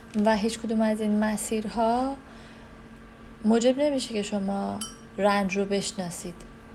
و هیچ کدوم از این مسیرها موجب نمیشه که شما رنج رو بشناسید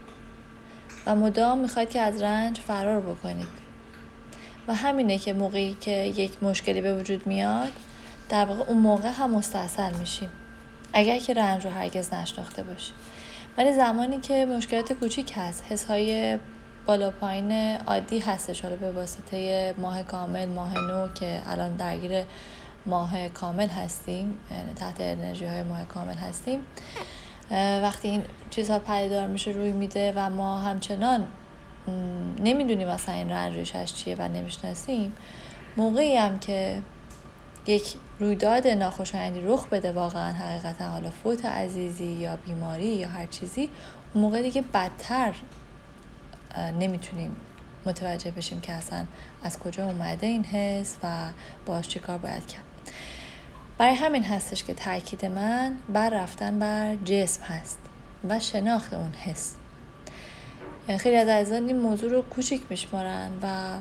و مدام میخواید که از رنج فرار بکنید. و همینه که موقعی که یک مشکلی به وجود میاد، در واقع اون موقع هم مستاصل میشیم، اگر که رنج رو هرگز نشناخته باشیم. ولی زمانی که مشکلات کوچیک هست، حسهای بالا پایین عادی هستش، حالا به واسطه ماه کامل، ماه نو که الان درگیر ماه کامل هستیم، تحت انرژی های ماه کامل هستیم، وقتی این چیزها پدیدار میشه، روی میده و ما همچنان نمیدونیم مثلا این رنج ریشش چیه و نمیشناسیم، موقعی هم که یک رویداد ناخوشایندی رخ بده، واقعا حقیقتا حالا فوت عزیزی یا بیماری یا هر چیزی، اون موقع دیگه بدتر نمیتونیم متوجه بشیم که اصلا از کجا اومده این حس و باهاش چی کار باید کرد. برای همین هستش که تاکید من بر رفتن بر جسم هست و شناخت اون حس. خیلی از عزیزان این موضوع رو کوچیک میشمارن و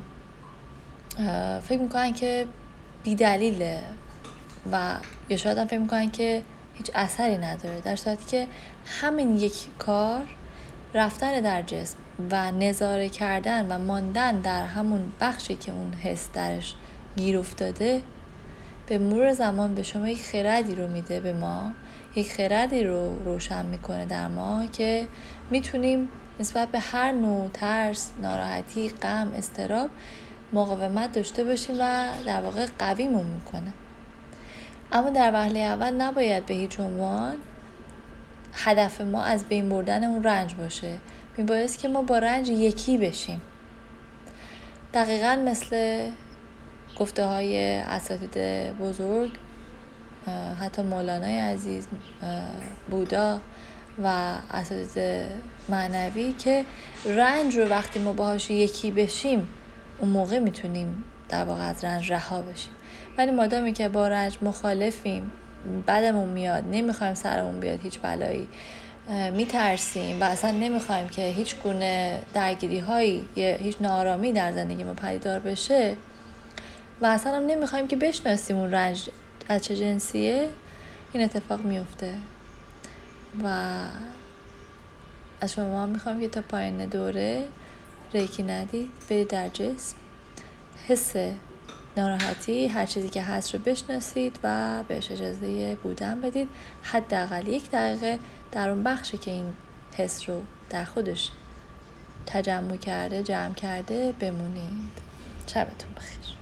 فکر میکنن که بی دلیله و یا شاید هم فکر میکنن که هیچ اثری نداره، در صورتی که همین یک کار، رفتن در جسم و نظاره کردن و ماندن در همون بخشی که اون حس درش گیر افتاده، به مرور زمان به شما یک خردی رو میده، به ما یک خردی رو روشن میکنه در ما که میتونیم نسبت به هر نوع ترس، ناراحتی، غم، اضطراب مقاومت داشته باشیم و در واقع قویمون میکنه. اما در وهله اول نباید به هیچ عنوان هدف ما از بین بردن اون رنج باشه. میبایست که ما با رنج یکی بشیم. دقیقاً مثل گفته های اساتید بزرگ، حتی مولانای عزیز، بودا و اساتید معنوی، که رنج رو وقتی ما باهاش یکی بشیم، اون موقع میتونیم در واقع از رنج رها بشیم. ولی مادامی که با رنج مخالفیم، بدمون میاد، نمیخوایم سرمون بیاد هیچ بلایی، میترسیم و اصلا نمیخوایم که هیچ گونه درگیری هایی یا هیچ ناآرامی در زندگی ما پدیدار بشه و اصلا هم نمیخوایم که بشناسیم اون رنج از چه جنسیه، این اتفاق میفته. و از شما هم میخوام که تا پایان دوره ریکی ندید، برید در جسم، حس ناراحتی، هر چیزی که هست رو بشناسید و بهش اجازه بودن بدید. حداقل 1 دقیقه در اون بخشی که این حس رو در خودش تجمع کرده، جمع کرده، بمونید. شبتون بخیر.